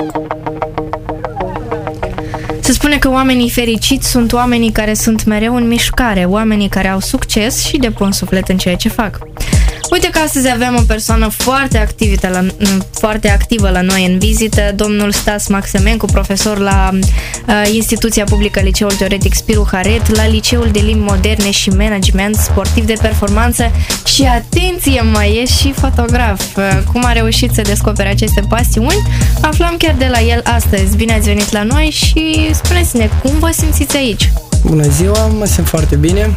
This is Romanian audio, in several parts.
Se spune că oamenii fericiți sunt oamenii care sunt mereu în mișcare, oamenii care au succes și depun suflet în ceea ce fac. Uite că astăzi avem o persoană foarte activă la noi în vizită, domnul Stas Maxemencu, profesor la Instituția Publică Liceul Teoretic Spiru Haret, la Liceul de Limbi Moderne și Management Sportiv de Performanță și, atenție, mai e și fotograf. Cum a reușit să descopere aceste pasiuni? Aflăm chiar de la el astăzi. Bine ați venit la noi și spuneți-ne, cum vă simțiți aici? Bună ziua, mă simt foarte bine.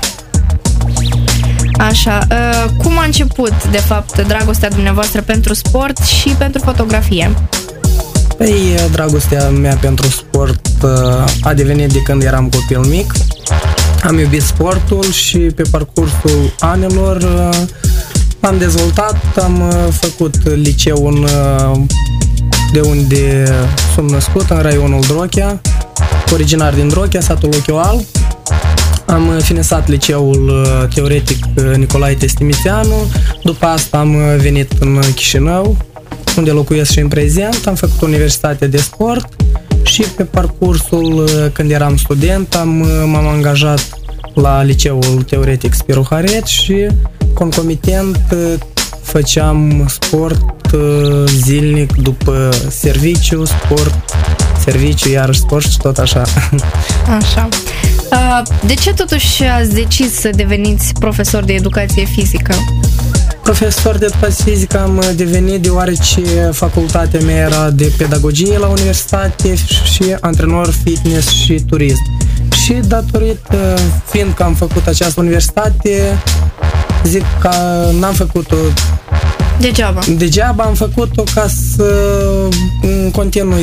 Așa, cum a început, de fapt, dragostea dumneavoastră pentru sport și pentru fotografie? Păi, dragostea mea pentru sport a devenit de când eram copil mic. Am iubit sportul și pe parcursul anilor am dezvoltat, am făcut liceul de unde sunt născut, în raionul Drochea, originar din Drochea, satul Ochiul Alb. Am finisat liceul teoretic Nicolae Testimițeanu, după asta am venit în Chișinău, unde locuiesc și în prezent, am făcut universitate de sport și pe parcursul, când eram student, m-am angajat la liceul teoretic Spiru Haret și concomitent făceam sport zilnic după serviciu, sport, serviciu, iarăși sport și tot așa. Așa. De ce totuși ați decis să deveniți profesor de educație fizică? Profesor de educație fizică am devenit deoarece facultatea mea era de pedagogie la universitate și antrenor fitness și turism. Și datorită, fiindcă am făcut această universitate, zic că n-am făcut-o degeaba, am făcut-o ca să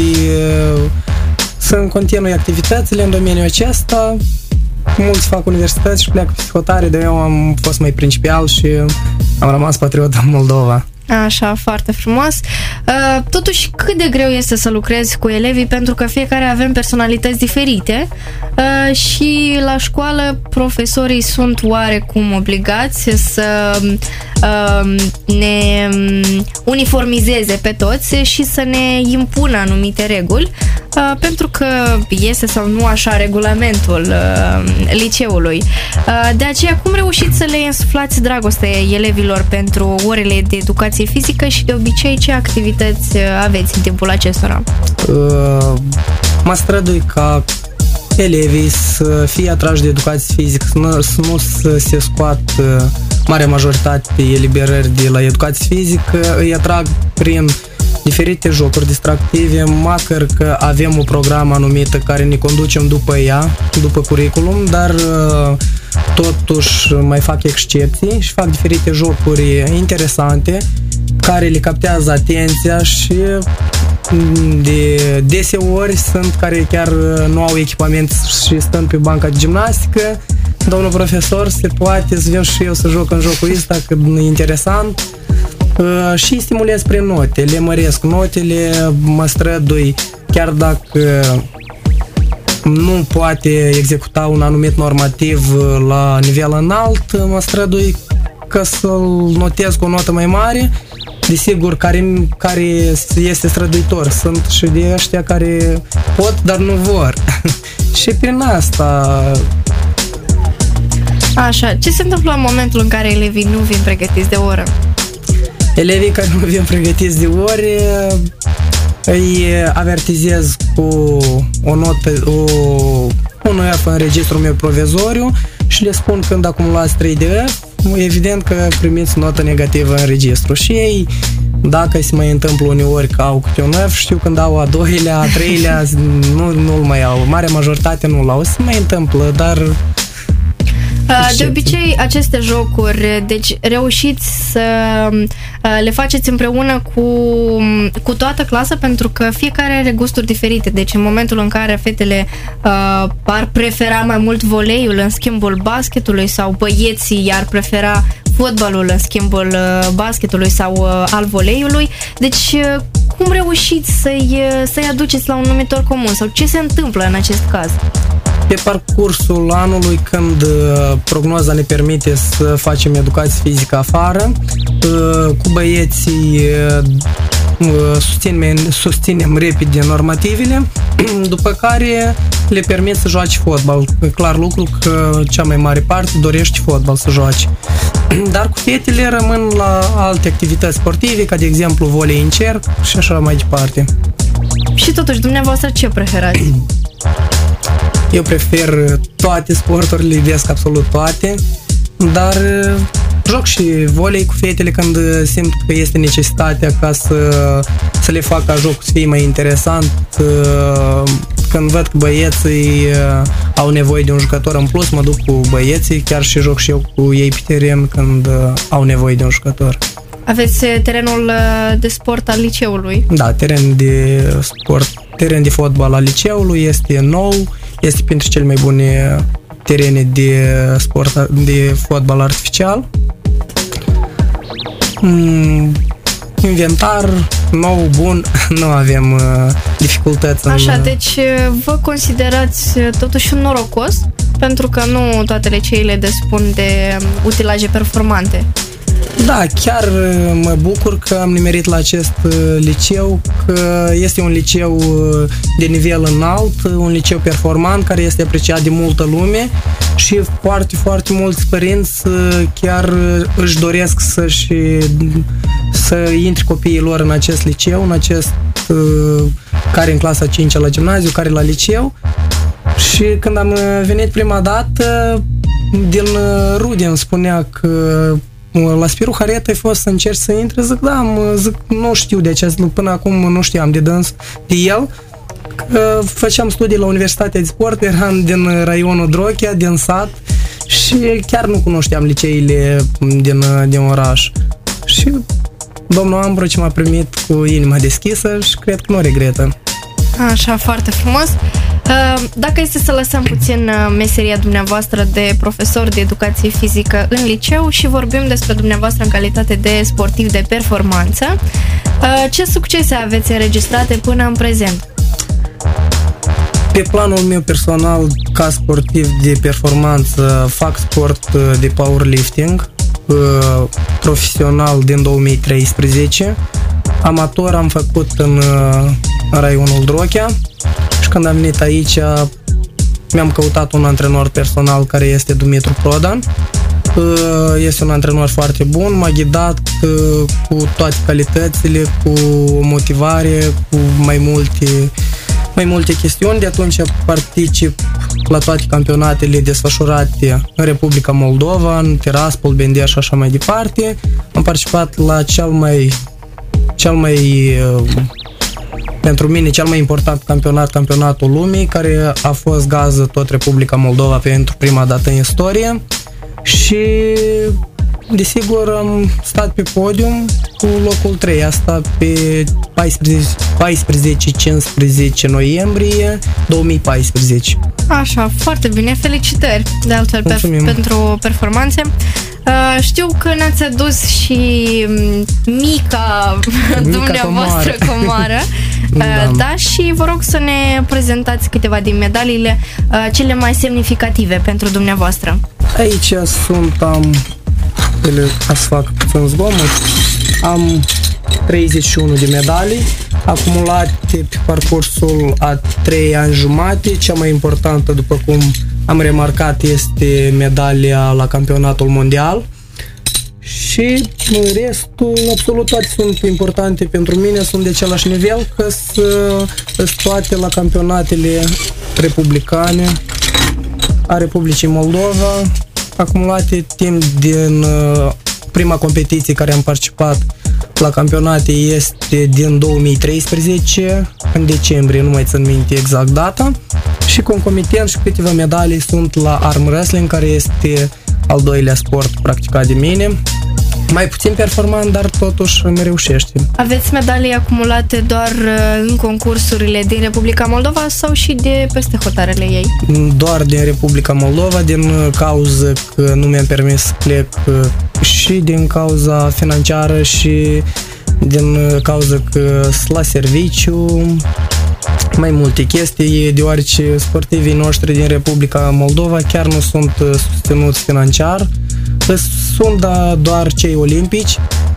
continui activitățile în domeniul acesta. Mulți fac universități și pleacă psihotare, dar eu am fost mai principial și am rămas patriot în Moldova. Așa, foarte frumos. Totuși, cât de greu este să lucrezi cu elevii, pentru că fiecare avem personalități diferite și la școală profesorii sunt oarecum obligați să ne uniformizeze pe toți și să ne impună anumite reguli, pentru că este sau nu așa regulamentul liceului. De aceea, cum reușiți să le insuflați dragostea elevilor pentru orele de educație fizică și de obicei ce activități aveți în timpul acestora? Mă strădui ca elevii să fie atrași de educație fizică, să nu se scoată marea majoritate eliberări de la educație fizică, îi atrag prin diferite jocuri distractive, măcar că avem o programă anumită care ne conducem după ea, după curriculum, dar totuși mai fac excepții și fac diferite jocuri interesante care le captează atenția și de deseori sunt care chiar nu au echipament și stând pe banca de gimnastică. Domnul profesor, se poate să vin și eu să joc în jocul ăsta, că e interesant. Și stimulez prin note, le măresc notele, mă strădui, chiar dacă nu poate executa un anumit normativ la nivel înalt, mă strădui că să-l notez cu o notă mai mare. Desigur, care este străduitor, sunt și de ăștia care pot, dar nu vor. Și prin asta... Așa, ce se întâmplă în momentul în care elevii nu vin pregătiți de oră? Elevii care nu vin pregătiți de ore îi avertizez cu o notă, un F în registrul meu provizoriu și le spun când acumulați 3 de F, evident că primiți notă negativă în registru. Și ei, dacă se mai întâmplă uneori că au câte un F, știu când au a doilea, a treilea, nu-l mai au. Marea majoritate nu-l au. Se mai întâmplă, dar... De obicei, aceste jocuri, deci reușiți să le faceți împreună cu toată clasa, pentru că fiecare are gusturi diferite. Deci în momentul în care fetele ar prefera mai mult voleiul în schimbul basketului sau băieții ar prefera fotbalul în schimbul basketului sau al voleiului, deci cum reușiți să-i aduceți la un numitor comun sau ce se întâmplă în acest caz? Pe parcursul anului, când prognoza ne permite să facem educație fizică afară, cu băieții susținem repede normativele, după care le permit să joace fotbal. E clar lucru că cea mai mare parte dorește fotbal să joace. Dar cu fetele rămân la alte activități sportive, ca de exemplu volei în cerc și așa mai departe. Și totuși, dumneavoastră ce preferați? Eu prefer toate sporturile, iubesc absolut toate, dar joc și volei cu fetele când simt că este necesitatea ca să le fac ca jocul să fie mai interesant. Când văd că băieții au nevoie de un jucător în plus, mă duc cu băieții, chiar și joc și eu cu ei pe teren când au nevoie de un jucător. Aveți terenul de sport al liceului? Da, teren de fotbal al liceului, este nou, este printre cele mai bune terene de fotbal artificial. Inventar nou, bun, nu avem dificultăți. Așa, deci vă considerați totuși un norocos, pentru că nu toate liceile dispun de utilaje performante. Da, chiar mă bucur că am nimerit la acest liceu, că este un liceu de nivel înalt, un liceu performant care este apreciat de multă lume și foarte, foarte mulți părinți chiar își doresc să intre copiii lor în acest liceu, care în clasa 5 la gimnaziu, care la liceu. Și când am venit prima dată, din rude îmi spunea că la Spiru Hareta ai fost să încerci să intri? Zic, da, nu știu de acest lucru, până acum nu știam de el. Că făceam studii la Universitatea de Sport, eram din raionul Drochea, din sat și chiar nu cunoșteam liceile din oraș. Și domnul Ambroci m-a primit cu inima deschisă și cred că nu regretă. Așa, foarte frumos. Dacă este să lăsăm puțin meseria dumneavoastră de profesor de educație fizică în liceu și vorbim despre dumneavoastră în calitate de sportiv de performanță, ce succese aveți înregistrate până în prezent? Pe planul meu personal, ca sportiv de performanță, fac sport de powerlifting, profesional din 2013. Amator am făcut în raionul Drochea și când am venit aici mi-am căutat un antrenor personal care este Dumitru Prodan. Este un antrenor foarte bun, m-a ghidat cu toate calitățile, cu motivare, cu mai multe chestiuni. De atunci particip la toate campionatele desfășurate în Republica Moldova, în Tiraspol, Bendeș și așa mai departe. Am participat la pentru mine cel mai important campionatul lumii, care a fost gază tot Republica Moldova pentru prima dată în istorie și desigur am stat pe podium cu locul 3, asta pe 14-15 noiembrie 2014. Așa, foarte bine, felicitări de altfel pentru performanțe. Știu că ne-ați adus și mica dumneavoastră comoară, da, și vă rog să ne prezentați câteva din medaliile cele mai semnificative pentru dumneavoastră. Aici să fac puțin zgomot, am 31 de medalii acumulate pe parcursul a 3 ani jumate. Cea mai importantă, după cum am remarcat, este medalia la campionatul mondial și restul, absolut toate sunt importante pentru mine, sunt de același nivel, că sunt toate la campionatele republicane a Republicii Moldova, acumulate timp din prima competiție care am participat la campionate este din 2013, în decembrie, nu mai țin minte exact data, și concomitent și câteva medalii sunt la arm wrestling, care este al doilea sport practicat de mine. Mai puțin performant, dar totuși îmi reușește. Aveți medalii acumulate doar în concursurile din Republica Moldova sau și de peste hotarele ei? Doar din Republica Moldova, din cauza că nu mi-am permis să plec și din cauza financiară și din cauza că sunt la serviciu, mai multe chestii, deoarece sportivii noștri din Republica Moldova chiar nu sunt susținuți financiar. Sunt doar cei olimpici,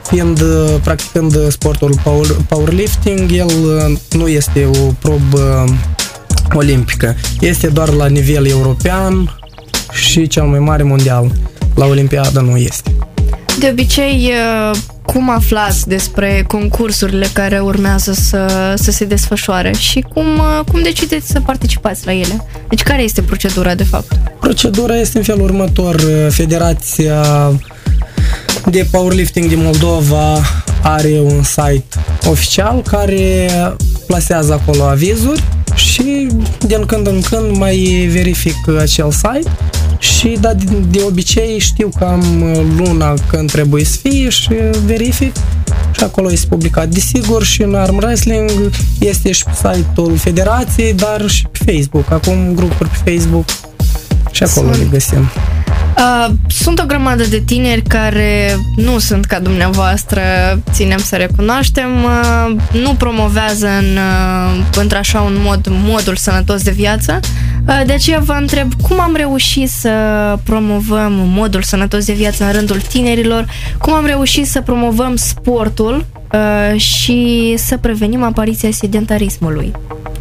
practicând sportul powerlifting, el nu este o probă olimpică. Este doar la nivel european și cel mai mare mondial. La Olimpiadă nu este. De obicei, cum aflați despre concursurile care urmează să se desfășoare și cum decideți să participați la ele? Deci care este procedura de fapt? Procedura este în felul următor. Federația de Powerlifting din Moldova are un site oficial care plasează acolo avizuri și din când în când mai verific acel site și de obicei știu cam luna când trebuie să fie și verific și acolo este publicat. Desigur și în arm wrestling este și pe site-ul federației, dar și pe Facebook. Acum grupuri pe Facebook și acolo le găsim. Sunt o grămadă de tineri care nu sunt ca dumneavoastră, ținem să recunoaștem, nu promovează într-așa un modul sănătos de viață. De aceea vă întreb, cum am reușit să promovăm modul sănătos de viață în rândul tinerilor, cum am reușit să promovăm sportul și să prevenim apariția sedentarismului?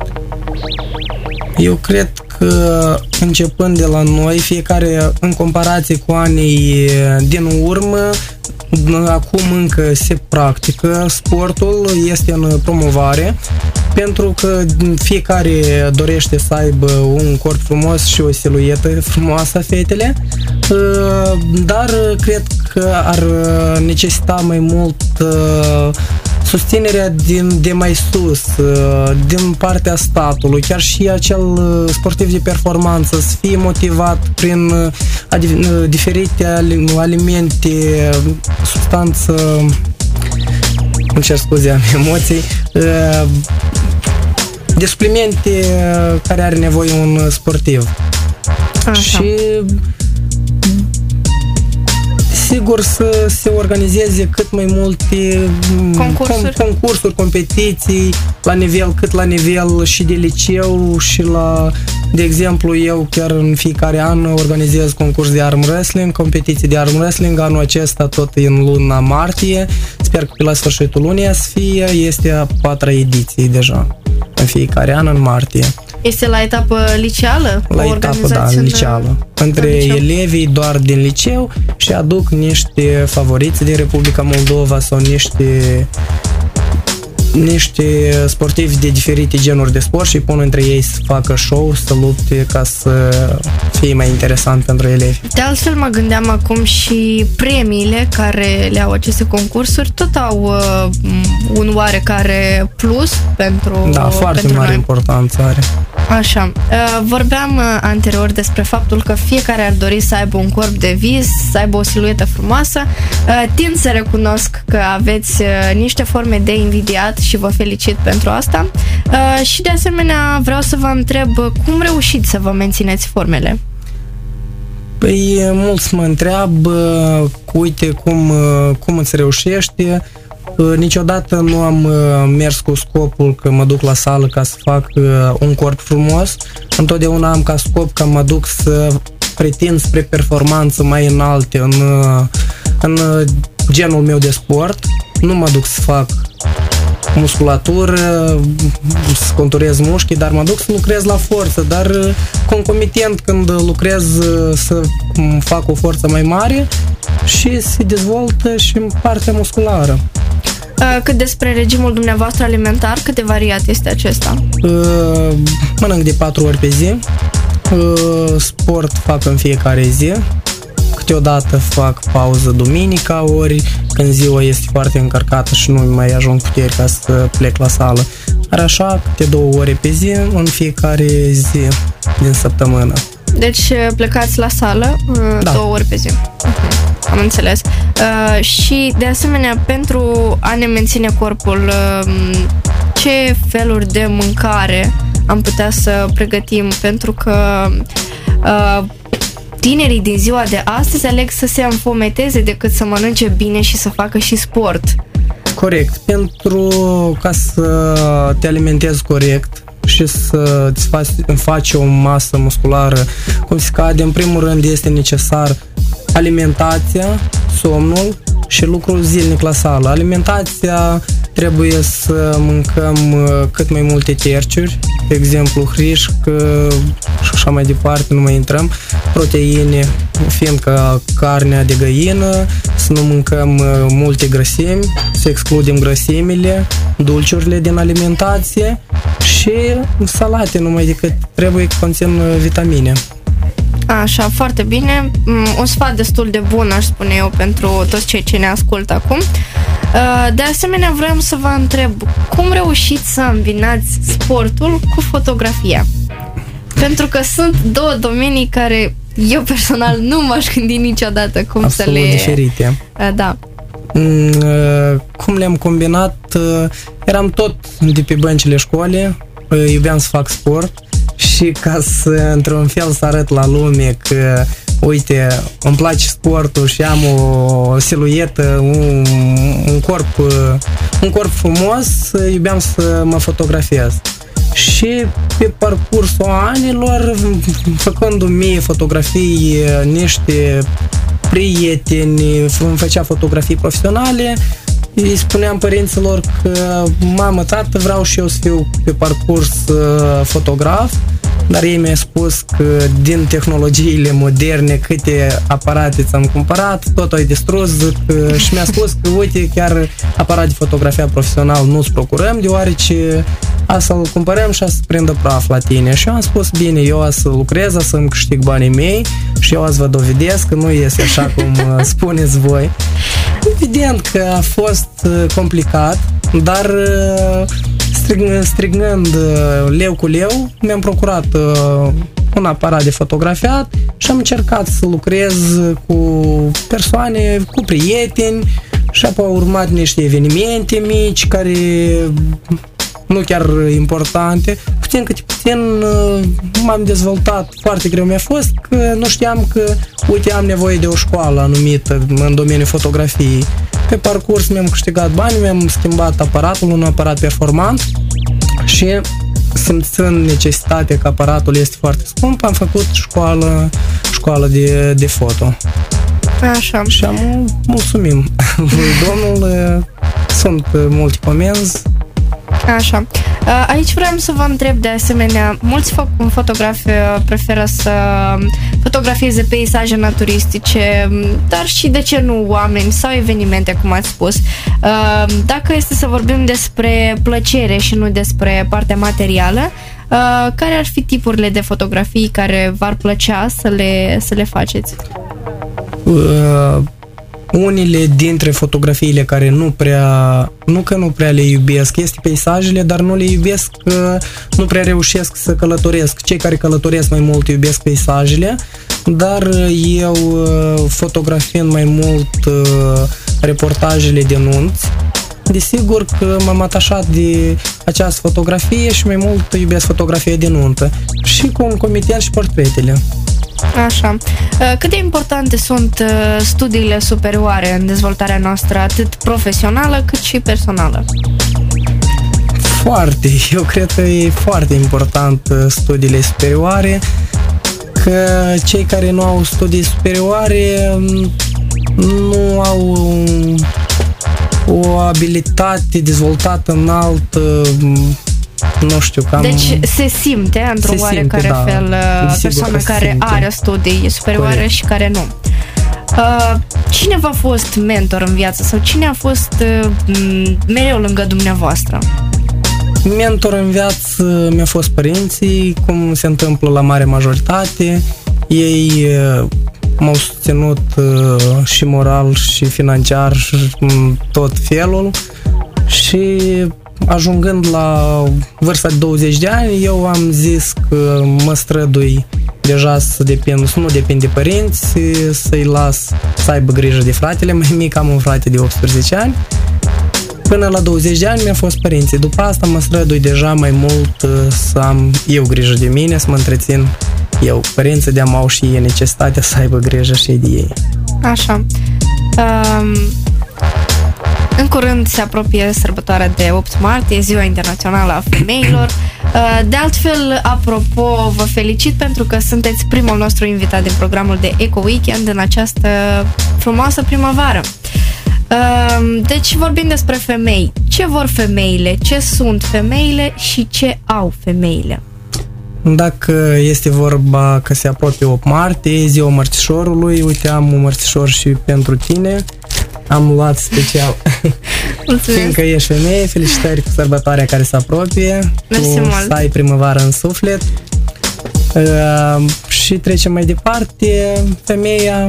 Eu cred că începând de la noi, fiecare în comparație cu anii din urmă, acum încă se practică, sportul este în promovare, pentru că fiecare dorește să aibă un corp frumos și o siluetă frumoasă, fetele, dar cred că ar necesita mai mult susținerea de mai sus, din partea statului, chiar și acel sportiv de performanță să fie motivat prin diferite alimente, substanță, îmi cer scuze, am emoții, de suplimente care are nevoie un sportiv. Așa. Și sigur să se organizeze cât mai multe concursuri, competiții cât la nivel și de liceu și de exemplu, eu chiar în fiecare an organizez concurs de arm wrestling, competiții de arm wrestling, anul acesta tot în luna martie, sper că pe la sfârșitul lunii să fie, este a 4-a ediție deja, în fiecare an în martie. Este la etapă liceală? La etapă, da, liceală. Între elevii doar din liceu și aduc niște favoriți din Republica Moldova sau niște sportivi de diferite genuri de sport și pun între ei să facă show, să lupte ca să fie mai interesant pentru elevi. De altfel mă gândeam acum și premiile care le au aceste concursuri tot au un oarecare plus pentru foarte pentru mare noi. importanță are. Așa, vorbeam anterior despre faptul că fiecare ar dori să aibă un corp de vis, să aibă o siluetă frumoasă. Tind să recunosc că aveți niște forme de invidiat și vă felicit pentru asta. Și de asemenea vreau să vă întreb cum reușiți să vă mențineți formele? Păi mulți mă întreabă, uite cum îți reușește. Niciodată nu am mers cu scopul că mă duc la sală ca să fac un corp frumos. Întotdeauna am ca scop că mă duc să pretind spre performanță mai înalte în genul meu de sport. Nu mă duc să fac musculatură, să conturez mușchi, dar mă duc să lucrez la forță, dar concomitent când lucrez să fac o forță mai mare și se dezvoltă și în partea musculară. Cât despre regimul dumneavoastră alimentar, cât de variat este acesta? Mănânc de 4 ori pe zi, sport fac în fiecare zi, câteodată fac pauză duminica, ori când ziua este foarte încărcată și nu mai ajung puteri ca să plec la sală. Dar așa, câte 2 ore pe zi în fiecare zi din săptămână. Deci plecați la sală 2 ori pe zi. Am înțeles. Și de asemenea, pentru a ne menține corpul, ce feluri de mâncare am putea să pregătim? Pentru că tinerii din ziua de astăzi aleg să se înfometeze decât să mănânce bine și să facă și sport. Corect. Ca să te alimentezi corect și să îți faci o masă musculară cum se cade, în primul rând este necesar alimentația, somnul și lucru zilnic la sală. Alimentația trebuie să mâncăm cât mai multe terciuri, de exemplu hrișc și așa mai departe, nu mai intrăm, proteine, fiindcă carnea de găină, să nu mâncăm multe grăsimi, să excludem grăsimile, dulciurile din alimentație și salate, numai decât trebuie că conțin vitamine. Așa, foarte bine. Un sfat destul de bun, aș spune eu, pentru toți cei ce ne ascultă acum. De asemenea, vreau să vă întreb, cum reușiți să îmbinați sportul cu fotografia? Pentru că sunt două domenii care eu personal nu m-aș gândi niciodată cum absolut să le... diferite. Da. Cum le-am combinat? Eram tot de pe băncile școlii, iubeam să fac sport și ca să, într-un fel, să arăt la lume că uite, îmi place sportul și am o siluetă, un corp frumos, iubeam să mă fotografiez. Și pe parcursul anilor, făcându-mi mie fotografii, niște prieteni, îmi făcea fotografii profesionale, îi spuneam părinților că mamă, tată, vreau și eu să fiu pe parcurs fotograf, dar ei mi-au spus că din tehnologiile moderne, câte aparate ți-am cumpărat, tot ai distrus, și mi-a spus că uite, chiar aparat de fotografia profesional nu-ți procurăm, deoarece să-l cumpărăm și să prindă praf la tine. Și eu am spus, bine, eu o să lucrez, o să-mi câștig banii mei și eu o să vă dovedesc că nu iese așa cum spuneți voi. Evident că a fost complicat, dar strigând leu cu leu, mi-am procurat un aparat de fotografiat și am încercat să lucrez cu persoane, cu prieteni, și apoi au urmat niște evenimente mici care nu chiar importante. Puțin câte puțin m-am dezvoltat, foarte greu mi-a fost că nu știam că, uite, am nevoie de o școală anumită în domeniul fotografiei. Pe parcurs mi-am câștigat bani, mi-am schimbat aparatul, un aparat performant și simțând necesitatea că aparatul este foarte scump, am făcut școală de foto. Așa. Și mulțumim domnul, sunt multe comenzi. Așa. Aici vreau să vă întreb de asemenea, mulți fotografi preferă să fotografieze peisaje naturistice, dar și de ce nu oameni sau evenimente, cum ați spus. Dacă este să vorbim despre plăcere și nu despre partea materială, care ar fi tipurile de fotografii care v-ar plăcea să le faceți? Unele dintre fotografiile care nu prea le iubesc este peisajele, dar nu le iubesc, nu prea reușesc să călătoresc. Cei care călătoresc mai mult iubesc peisajele, dar eu fotografiind mai mult reportajele de nunți, desigur că m-am atașat de această fotografie și mai mult iubesc fotografia de nuntă și concomitent și portretele. Așa. Cât de importante sunt studiile superioare în dezvoltarea noastră, atât profesională cât și personală? Foarte. Eu cred că e foarte important studiile superioare, că cei care nu au studii superioare nu au o abilitate dezvoltată înaltă, nu știu, cam... Deci se simte, într-un oarecare fel, persoana care are studii superioare. Corect. Și care nu. Cine v-a fost mentor în viață sau cine a fost mereu lângă dumneavoastră? Mentor în viață mi-a fost părinții, cum se întâmplă la mare majoritate. Ei m-au susținut și moral și financiar și tot felul și ajungând la vârsta de 20 de ani, eu am zis că mă strădui deja să nu depind de părinți, să-i las să aibă grijă de fratele mai mic, am un frate de 18 ani. Până la 20 de ani mi-a fost părinții. După asta mă strădui deja mai mult să am eu grijă de mine, să mă întrețin eu. Părinții de-am au și ei necesitatea să aibă grijă și de ei. Așa. În curând se apropie sărbătoarea de 8 martie, Ziua Internațională a Femeilor. De altfel, apropo, vă felicit pentru că sunteți primul nostru invitat din programul de Eco Weekend în această frumoasă primăvară. Deci vorbim despre femei. Ce vor femeile? Ce sunt femeile și ce au femeile? Dacă este vorba că se apropie 8 martie, ziua mărțișorului, uite, am un mărțișor și pentru tine. Am luat special. Mulțumesc. Fiindcă ești femeie, felicitări cu sărbătoarea care se apropie. Mersi tu mult. să ai primăvară în suflet. Și trecem mai departe. Femeia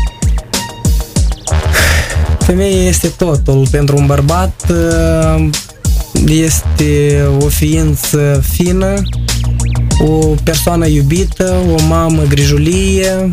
este totul pentru un bărbat. Este o ființă fină, o persoană iubită, o mamă grijulie.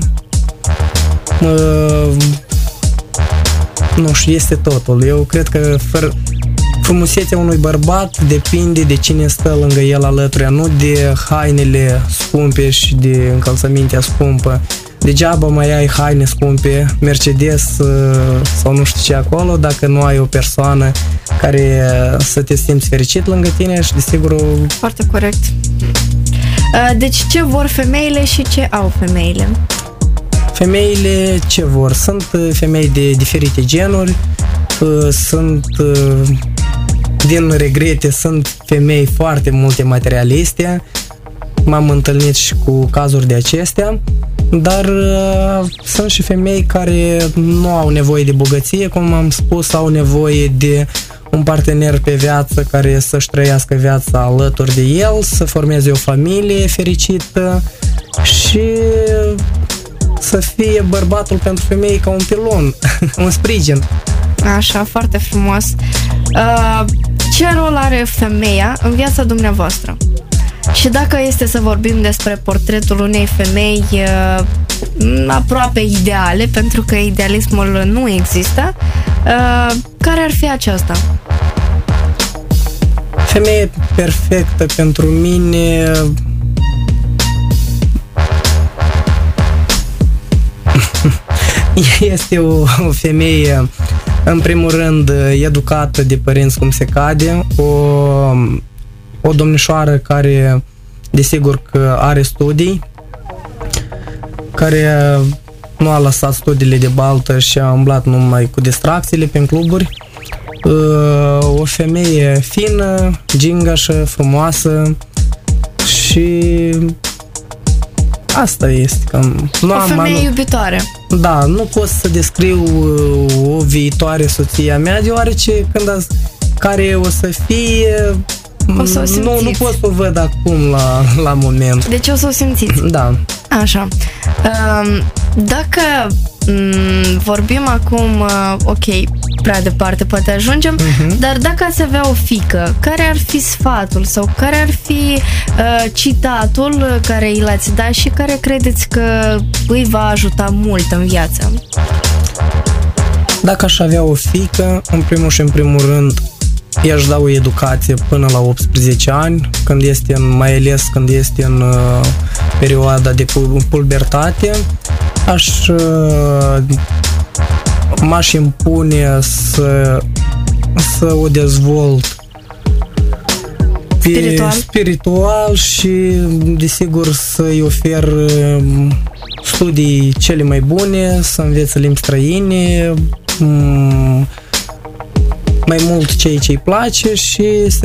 Nu știu, este totul. Eu cred că frumusețea unui bărbat depinde de cine stă lângă el alături, nu de hainele scumpe și de încălțămintea scumpă. Degeaba mai ai haine scumpe, Mercedes sau nu știu ce acolo, dacă nu ai o persoană care să te simți fericit lângă tine și desigur... Foarte corect. Deci ce vor femeile și ce au femeile? Femeile ce vor? Sunt femei de diferite genuri, sunt din regrete, sunt femei foarte multe materialiste, m-am întâlnit și cu cazuri de acestea, dar sunt și femei care nu au nevoie de bogăție, cum am spus, au nevoie de un partener pe viață care să-și trăiască viața alături de el, să formeze o familie fericită și să fie bărbatul pentru femei ca un pilon, un sprijin. Așa, foarte frumos. Ce rol are femeia în viața dumneavoastră? Și dacă este să vorbim despre portretul unei femei aproape ideale, pentru că idealismul nu există, care ar fi aceasta? Femeie perfectă pentru mine este o femeie, în primul rând, educată de părinți cum se cade, o domnișoară care, desigur că are studii, care nu a lăsat studiile de baltă și a umblat numai cu distracțiile prin cluburi, o femeie fină, gingașă, frumoasă și asta este. Cam, o femeie iubitoare. Da, nu pot să descriu o viitoare soția mea, deoarece care o să fie, nu pot să o văd acum la moment. Deci o să o simțiți. Da. Așa. Dacă vorbim acum, ok, prea departe poate ajungem, dar dacă ați avea o fiică, care ar fi sfatul sau care ar fi citatul care i l-ați dat și care credeți că îi va ajuta mult în viață? Dacă aș avea o fiică, în primul și în primul rând, i-aș da o educație până la 18 ani, mai ales când este în perioada de pubertate. M-aș impune să o dezvolt spiritual și, desigur, să-i ofer studii cele mai bune, să învețe limbi străine, mai mult ceea ce îi place și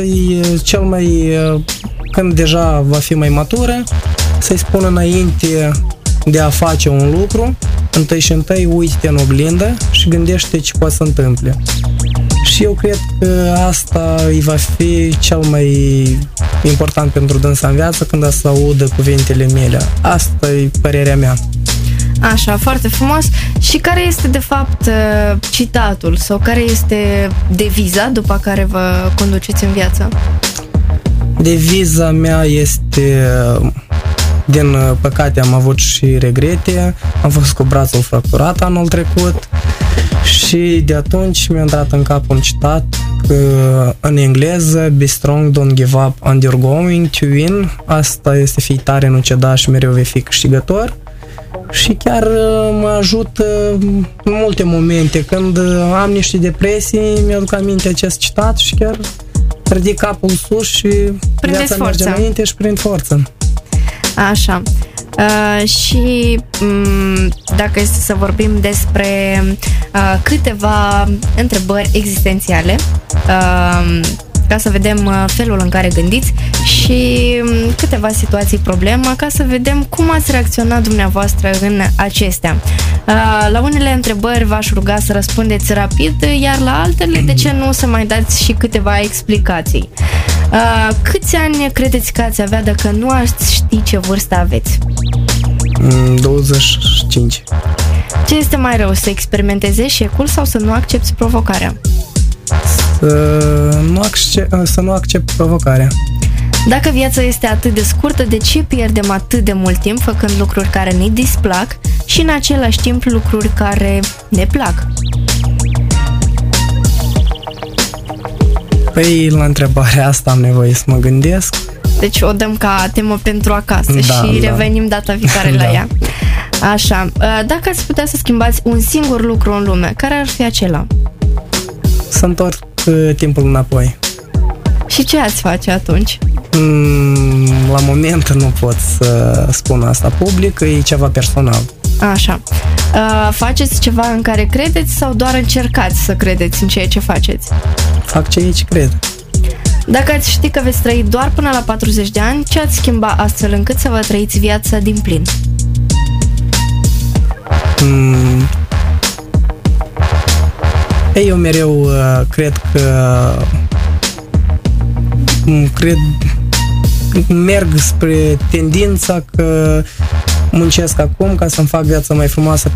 când deja va fi mai matură, să-i spună înainte de a face un lucru, întâi uite-te în oglindă și gândește ce poate să întâmple. Și eu cred că asta îi va fi cel mai important pentru dânsa în viață când să audă cuvintele mele. Asta e părerea mea. Așa, foarte frumos. Și care este de fapt citatul sau care este deviza după care vă conduceți în viață? Deviza mea este, din păcate am avut și regrete, am fost cu brațul fracturat anul trecut și de atunci mi-a intrat în cap un citat în engleză: Be strong, don't give up and you're going to win. Asta este: fii tare, nu ceda și mereu vei fi câștigător. Și chiar mă ajută în multe momente. Când am niște depresii, mi-aduc aminte acest citat și chiar ridic capul sus și viața merge înainte și prind forță. Așa. Și dacă este să vorbim despre câteva întrebări existențiale ca să vedem felul în care gândiți și câteva situații problemă ca să vedem cum ați reacționat dumneavoastră în acestea. La unele întrebări v-aș ruga să răspundeți rapid, iar la altele, de ce nu, să mai dați și câteva explicații. Câți ani credeți că ați avea dacă nu ați ști ce vârstă aveți? 25. Ce este mai rău, să experimentezi eșecul sau să nu accepti provocarea? Să nu accept provocarea. Dacă viața este atât de scurtă, de ce pierdem atât de mult timp făcând lucruri care ne displac și în același timp lucruri care ne plac? Păi, la întrebarea asta am nevoie să mă gândesc. Deci o dăm ca temă pentru acasă și revenim data viitoare la ea. Așa, dacă ați putea să schimbați un singur lucru în lume, care ar fi acela? Să întorc timpul înapoi. Și ce ați face atunci? La moment nu pot să spun asta public, e ceva personal. Așa. Faceți ceva în care credeți sau doar încercați să credeți în ceea ce faceți? Fac ceea ce cred. Dacă ați ști că veți trăi doar până la 40 de ani, ce ați schimba astfel încât să vă trăiți viața din plin? Eu mereu cred că merg spre tendința că muncesc acum ca să-mi fac viața mai frumoasă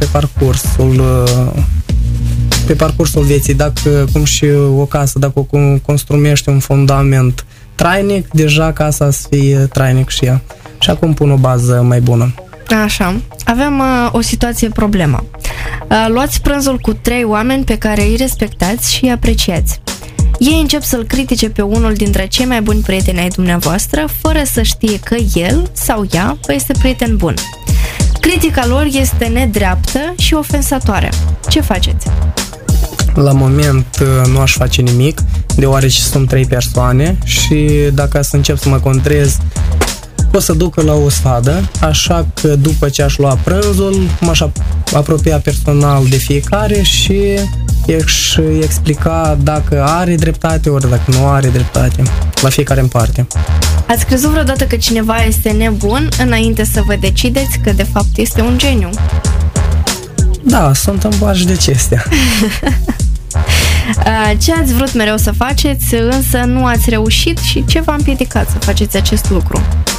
pe parcursul vieții. Dacă, cum și o casă, dacă o construiește un fundament trainic, deja casa să fie trainic și ea. Și acum pun o bază mai bună. Așa, avem o situație problemă. Luați prânzul cu 3 oameni pe care îi respectați și îi apreciați. Ei încep să-l critique pe unul dintre cei mai buni prieteni ai dumneavoastră, fără să știe că el sau ea vă este prieten bun. Critica lor este nedreaptă și ofensatoare. Ce faceți? La moment nu aș face nimic, deoarece sunt 3 persoane și dacă să încep să mă contrez, o să ducă la o sfadă, așa că după ce aș lua prânzul, m-aș apropia personal de fiecare și își explica dacă are dreptate ori dacă nu are dreptate, la fiecare în parte. Ați crezut vreodată că cineva este nebun înainte să vă decideți că de fapt este un geniu? Da, sunt în pași de acestea. Ce ați vrut mereu să faceți, însă nu ați reușit și ce v-a împiedicat să faceți acest lucru?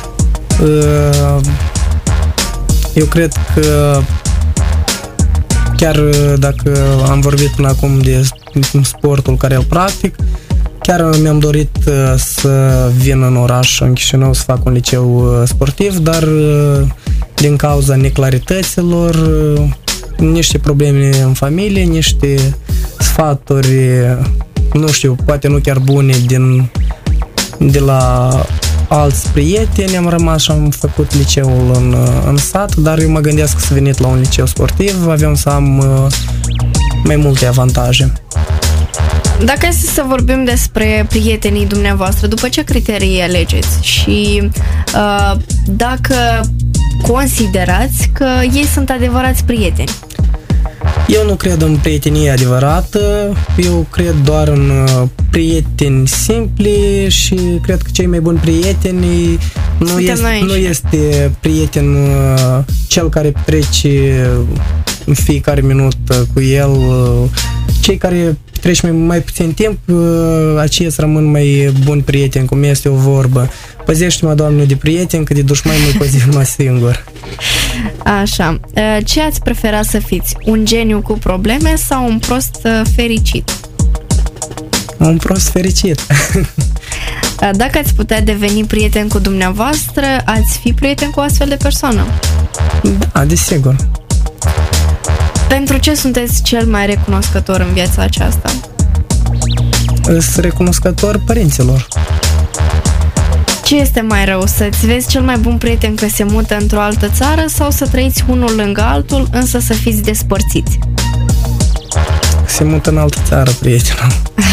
Eu cred că chiar dacă am vorbit până acum de sportul care îl practic, chiar mi-am dorit să vin în oraș, în Chișinău, să fac un liceu sportiv, dar din cauza neclarităților, niște probleme în familie, niște sfaturi, nu știu, poate nu chiar bune de la alți prieteni, am rămas și am făcut liceul în sat, dar eu mă gândesc să venit la un liceu sportiv, aveam să am mai multe avantaje. Dacă este să vorbim despre prietenii dumneavoastră, după ce criterii alegeți și dacă considerați că ei sunt adevărați prieteni? Eu nu cred în prietenie adevărată, eu cred doar în prieteni simpli și cred că cei mai buni prieteni nu este prieten cel care trece în fiecare minut cu el. Cei care treci mai puțin timp, aceia rămân mai buni prieteni, cum este o vorbă. Păzește-mă, Doamne, de prieteni, că de dușmani mă păzi numai singur. Așa, ce ați prefera să fiți? Un geniu cu probleme sau un prost fericit? Un prost fericit. Dacă ați putea deveni prieten cu dumneavoastră, ați fi prieten cu o astfel de persoană? Da, desigur. Pentru ce sunteți cel mai recunoscător în viața aceasta? Sunt recunoscător părinților. Ce este mai rău, să-ți vezi cel mai bun prieten că se mută într-o altă țară sau să trăiți unul lângă altul, însă să fiți despărțiți? Se mută în altă țară, prietenul.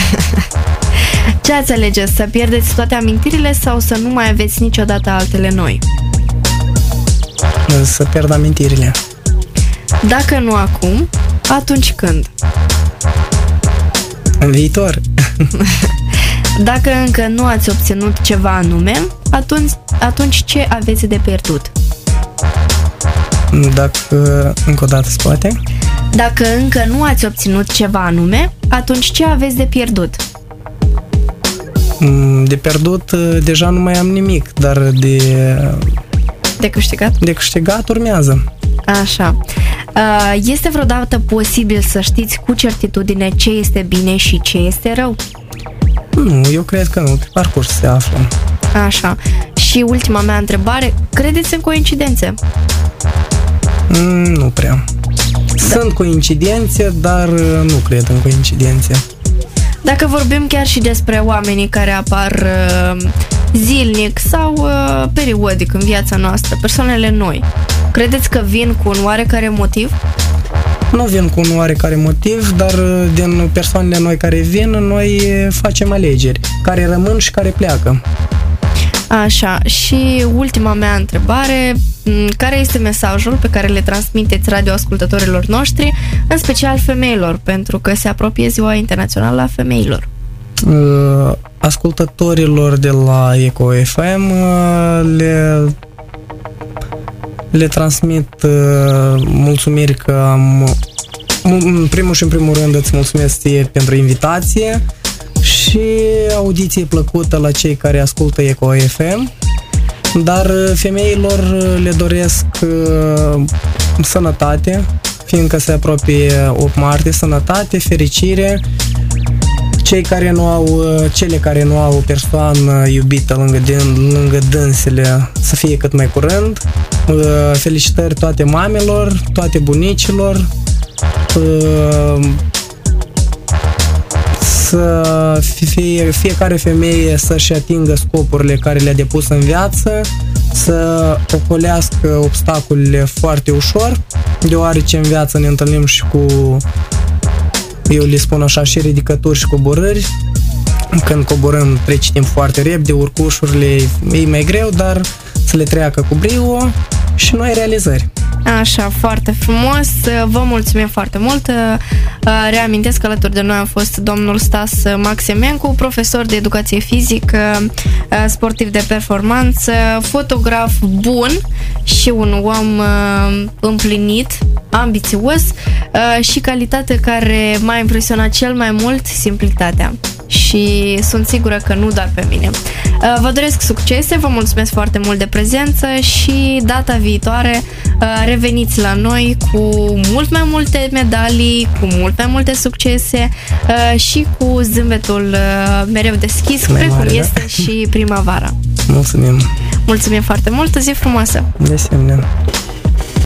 Ce ați alege, să pierdeți toate amintirile sau să nu mai aveți niciodată altele noi? Să pierd amintirile. Dacă nu acum, Atunci când? În viitor. Dacă încă nu ați obținut ceva anume, atunci ce aveți de pierdut? Dacă, încă o dată se poate? Dacă încă nu ați obținut ceva anume, atunci ce aveți de pierdut? De pierdut deja nu mai am nimic, dar De câștigat? de câștigat urmează. Așa. Este vreodată posibil să știți cu certitudine ce este bine și ce este rău? Nu, eu cred că nu, pe parcurs se află. Așa. Și ultima mea întrebare, credeți în coincidențe? Nu prea. Sunt coincidențe, dar nu cred în coincidențe. Dacă vorbim chiar și despre oamenii care apar zilnic sau periodic în viața noastră, persoanele noi, credeți că vin cu un oarecare motiv? Nu vin cu un oarecare motiv, dar din persoanele noi care vin, noi facem alegeri, care rămân și care pleacă. Așa, și ultima mea întrebare, care este mesajul pe care le transmiteți radioascultătorilor noștri, în special femeilor, pentru că se apropie Ziua Internațională a Femeilor? Ascultătorilor de la Eco FM le transmit mulțumiri că am... În primul și în primul rând îți mulțumesc ție pentru invitație și audiție plăcută la cei care ascultă Eco FM, dar femeilor le doresc sănătate, fiindcă se apropie 8 martie, sănătate, fericire, cele care nu au o persoană iubită lângă dânsele să fie cât mai curând. Felicitări toate mamelor, toate bunicilor, să fiecare femeie să-și atingă scopurile care le-a depus în viață, să ocolească obstacolele foarte ușor, deoarece în viață ne întâlnim și cu, eu le spun așa, și ridicături și coborâri. Când coborâm trece timp foarte repede, urcușurile e mai greu, dar să le treacă cu brio și noi realizări. Așa, foarte frumos, vă mulțumim foarte mult. Reamintesc că alături de noi a fost domnul Stas Maximencu, profesor de educație fizică, sportiv de performanță, fotograf bun și un om împlinit, ambițios, și calitate care m-a impresionat cel mai mult, simplitatea. Și sunt sigură că nu doar pe mine. Vă doresc succese, vă mulțumesc foarte mult de prezență și data viitoare reveniți la noi cu mult mai multe medalii, cu mult mai multe succese și cu zâmbetul mereu deschis, precum este și primăvara. Mulțumim! Mulțumim foarte mult, o zi frumoasă! De asemenea!